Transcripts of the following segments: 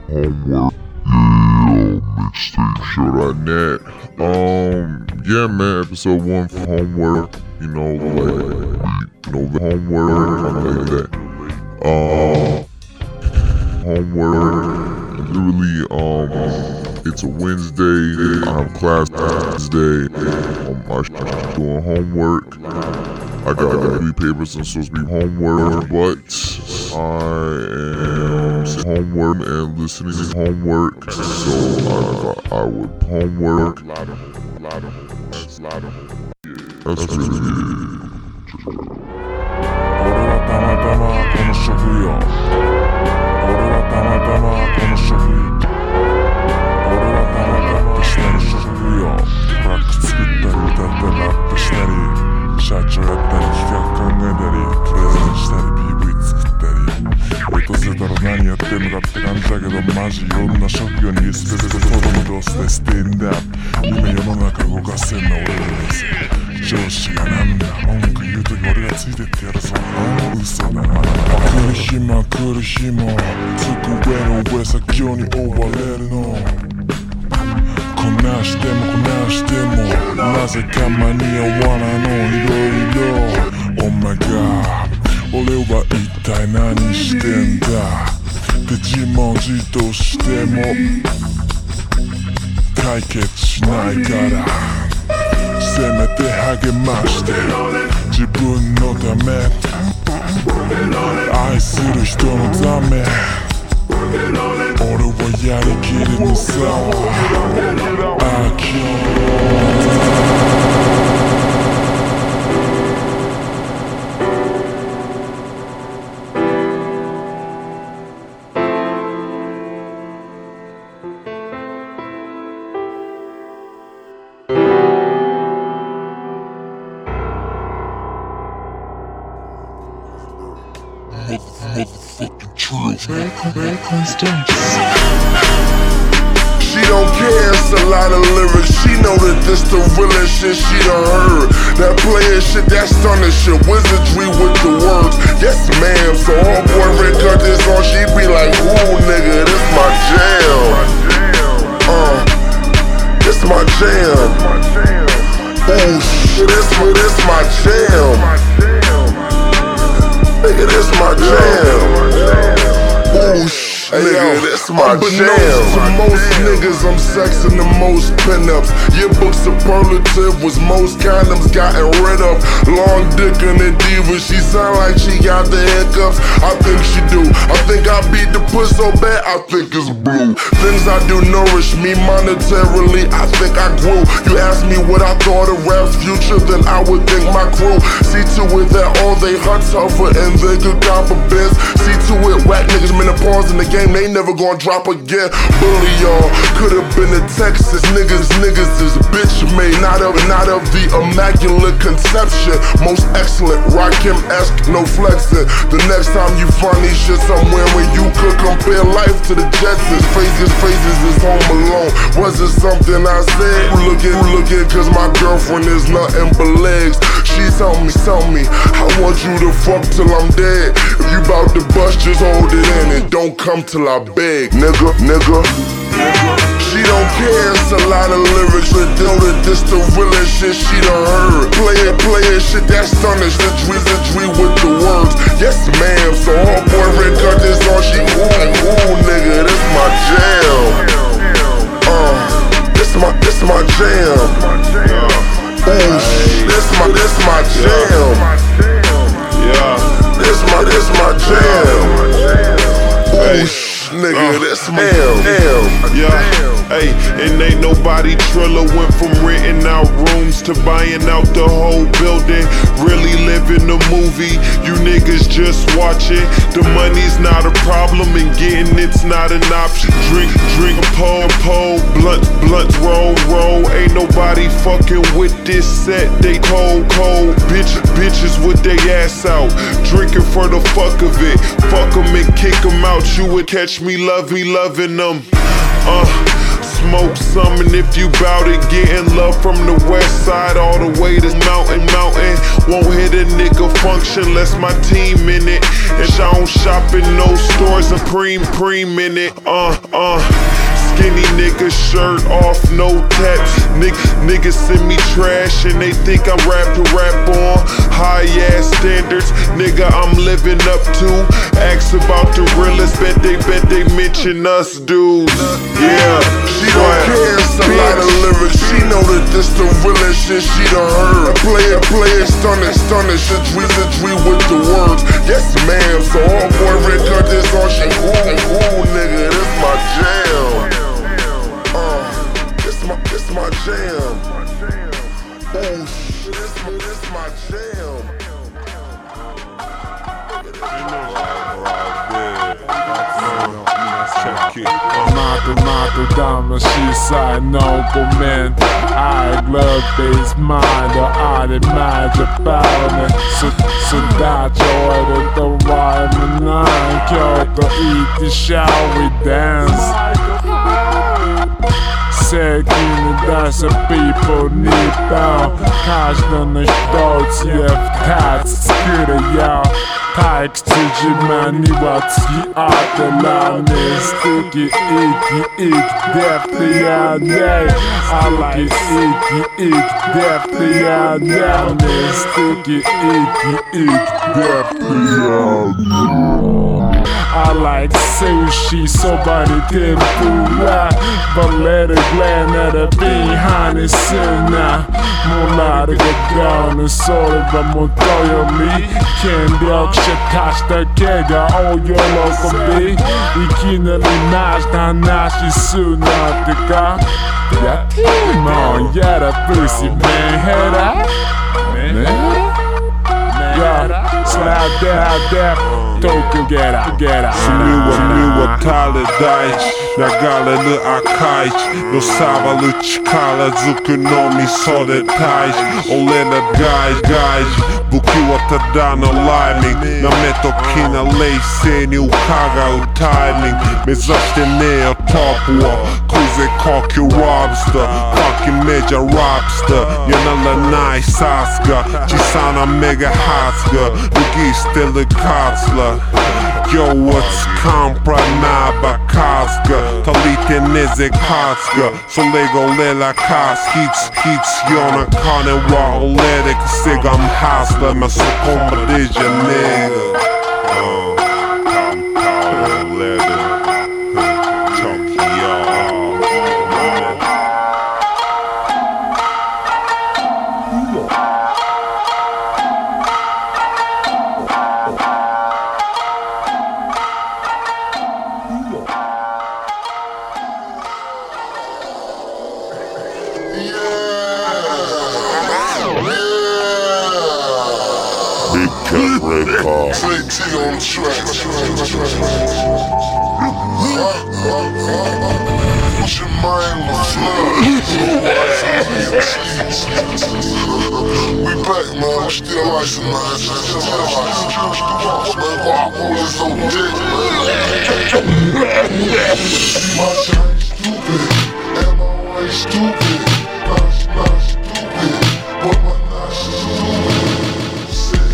Homework. Yeah, mixtape shit.net. Yeah, man, episode 1 for homework. You know, the homework, something like that. Homework. Literally, it's a Wednesday. I have class Wednesday. I'm doing homework. I got 3 papers and supposed to be homework, but I am homework and listening to homework, so I would homework. That's really it. 俺はたまたまこの職業。俺はたまたまこの職業。俺はたまたましたり職業。トラック作ったり歌ったりラップしたり、社長やったり企画考えたりプレゼンしたり PV 作ったり、落とせたら何やってんのかって感じだけど、マジいろんな職業に捨てて子供同士でステンダップ。今世の中動かせんの俺らです。上司がなんだ文句言うとき俺がついてってやるぞ。嘘だな。来る日も来る日も机の上作業に追われるの。こなしてもこなしてもなぜか間に合わないのいろいろ。Oh my god、 俺は一体何してんだって自問自答しても解決しないからせめて励まして自分のため愛する人のため俺はやりきれぬさ Motherfucking truth. She don't care, it's a lot of lyrics. She know that this the realest shit she done heard. That player shit, that stunning shit, wizardry with the words. Yes ma'am, so homeboy Red cut this on, she be like, ooh nigga, this my jam. This my jam. Ooh shit, this my jam. Nigga, this my jam. Ooh shit. Nigga, this my jam. To most niggas, I'm sexing the most pinups. Yearbook superlative was most condoms gotten rid of. Long dick and a diva, she sound like she got the hiccups. I think she do. I think I beat the puss so bad, I think it's blue. Things I do nourish me monetarily, I think I grew. You ask me what I thought of rap's future, then I would think my crew. See to it that all they huts hover and they could cop a biz. See to it, whack niggas menopause in the game, they never gonna drop again. Bully y'all, could've been a Texas. Niggas is bitch made, not of the immaculate conception. Most excellent, Rakim-esque, no flexing. The next time you find these shit somewhere where you could compare life to the Jetsons. Phases is home alone. Was it something I said? Who looking, cause my girlfriend is nothing but legs. She told me, I want you to fuck till I'm dead. If you bout to bust, just hold it in and don't come till I beg, nigga. She don't care, it's a lot of lyrics, but know that this the realest shit she done heard. Player shit, that stunning shit, wizardry with the words. Yes ma'am, so homeboy Red cut this on, she ooh nigga, this my jam. This my jam. Ooh this my jam. Yeah, this my jam. Ooh nigga, this my jam. Yeah. Hey, and ain't nobody Triller. Went from renting out rooms to buying out the whole building. Really living the movie, you niggas just watching. The money's not a problem and getting it's not an option. Drink, pole, blunt, roll. Ain't nobody fucking with this set, they cold. Bitches with they ass out, drinking for the fuck of it. Fuck 'em and kick 'em out, you would catch me loving them. smoke some, and if you bout it, getting love from the west side all the way to mountain. Won't hit a nigga function unless my team in it. And I don't shop in no stores, and preem in it. Skinny nigga shirt off, no tats. Niggas send me trash and they think I'm rap on high ass standards. Nigga, I'm living up to. Ask about the realest, bet they mention us dudes. Yeah, she don't care, it's a lot of lyrics. She know that this the realest shit she done heard. Play it, stunning, since we with the words. Yes ma'am, so all boy Rick cut this on shit. Ooh, nigga, this my jam. This my jam. Oh shit, this my jam. Nato dama, she's a nobleman. I love base mind, I imagine bärne. Så därför är det då varje night. Kyoto eat, shall we dance? Säkert dessa people need down. Каждый ждет tats skulle jag. Tack till Jimani-Watski Atelani. Sticky icky deftiga nej. Alla icky deftiga nej. Sticky icky deftiga nej. I like sushi, somebody tempura. But let it blend at a behind the suna. Målar går down och sorva mot mi. Kendi också kasta kega och jag låter bli. Ikinali nästa nashi sunatika. Jag timar göra pussy med hera. Ja, slide där. Tokyo get out. Smiła tale dajć, nagaleny akajć. Do savalu čkala, zukunomi sode tajć. Olena gajć, bukiła tada na liming. Na metokina lejseni ukaga u timing. Me zaštene od topua, kuze koki robster. Fucking međa robster, jenala najsaska. Čisana mega haska, dugi stille kacla. Yo, what's kompra naba kaska? Ta lite neze kaska. Så lego lela kas hits jona kane wa och lede sigam hasla. Men så kommer det ja nigga. Big cut, red car. T on the track. What's your mind with flood? We back, man. We still like some man. Man, is so dick. My chain stupid, and my way stupid. Not stupid, but my nash is stupid.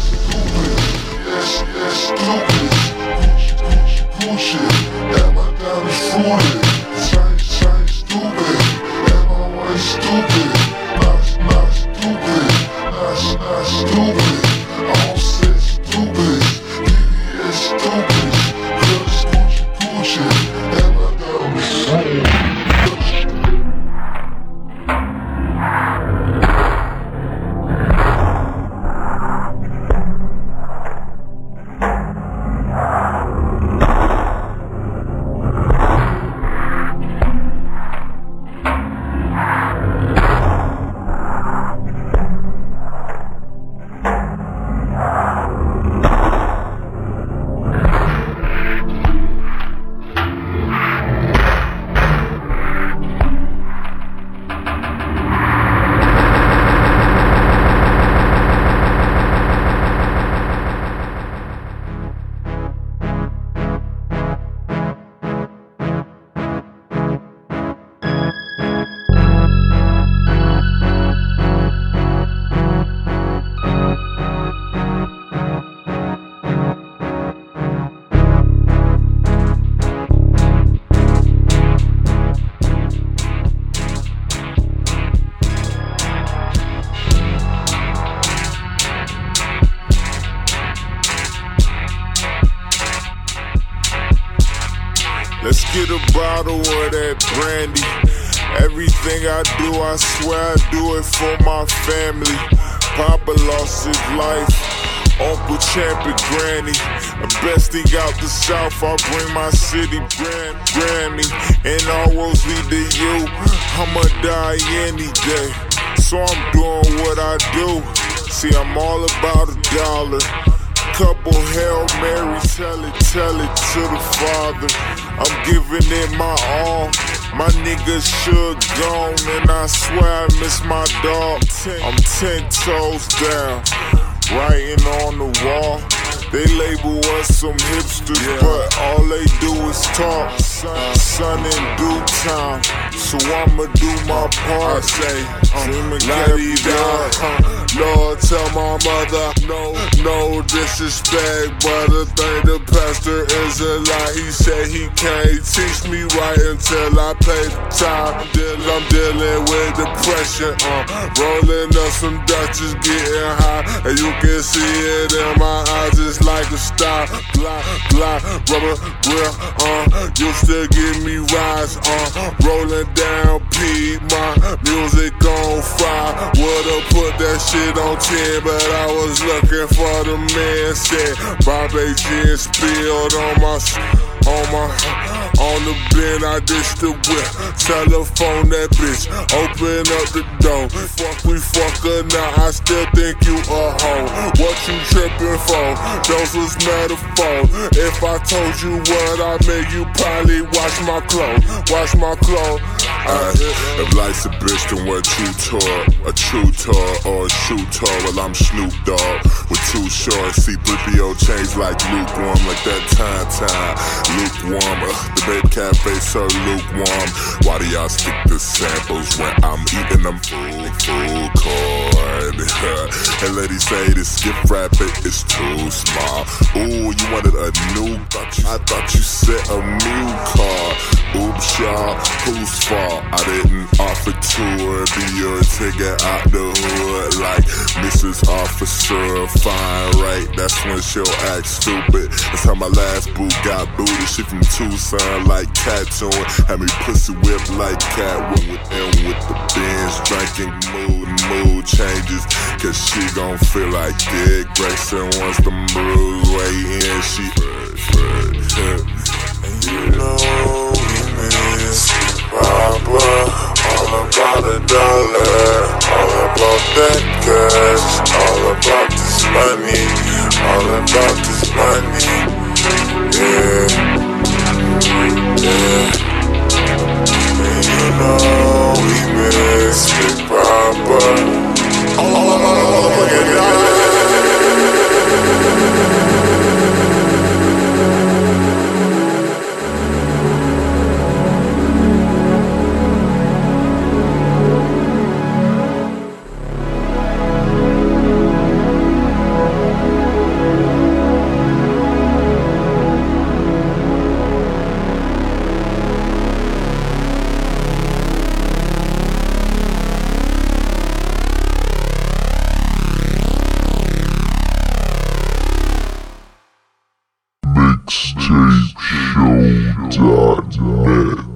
Stupid, Gucci, and my diamonds fruity. Chain stupid, and my way stupid. Not stupid, not stupid. All set stupid, VVS stupid. Cause Gucci, and my diamonds fruity. Let's get a bottle of that brandy. Everything I do, I swear I do it for my family. Papa lost his life, Uncle Champ and Granny. The best thing out the South, I bring my city Grammy. And all roads lead to you, I'ma die any day. So I'm doing what I do. See, I'm all about a dollar. Couple Hail Mary, tell it to the Father. I'm giving it my all. My nigga should gone, and I swear I miss my dog. I'm 10 toes down, writing on the wall. They label us some hipsters, but all they do is talk. Son in due time, so I'ma do my part. I say, Lord, tell my mother, no disrespect, but I think the pastor is a lie. He said he can't teach me right until I pay the time. I'm dealing with depression, rolling up some Dutchess, getting high, and you can see it in my eyes, just like a star. Glock, rubber grill, used to give me rise, rolling down P, my music on fire. Would've put that shit on 10, but I was looking for the man. Said Bobby G and spilled on the bin. I ditched the whip, telephone that bitch, open up the door. We fuck her now, I still think you a hoe. What you trippin' for? Those was metaphors. If I told you what I meant, you probably wash my clothes. If life's a bitch, then what you taught? A true tour or a shoe tour? Well, I'm Snoop Dogg with too short. See, Blipio change like lukewarm, like that time. Lukewarm, the Babe Cafe so lukewarm. Why do y'all stick to samples when I'm eating them full corn? And ladies say this gift wrapper is too small. Ooh, you wanted a new? I thought you said a new car. Oops, y'all, whose fault? I didn't offer to her, be your ticket out the hood like Mrs. Officer, fine, right? That's when she'll act stupid. That's how my last boo got booted. She from Tucson like tattooing, had me pussy whipped like Catwoman with the Benz, drinking mood changes, cause she gon' feel like Dick Grayson once the bruise way in. She and you know we miss Papa, all about a dollar, all about that cash, all about this money, all about this money, and you know we miss Big Papa, all about a motherfucking dollar. Mixtapeshow.net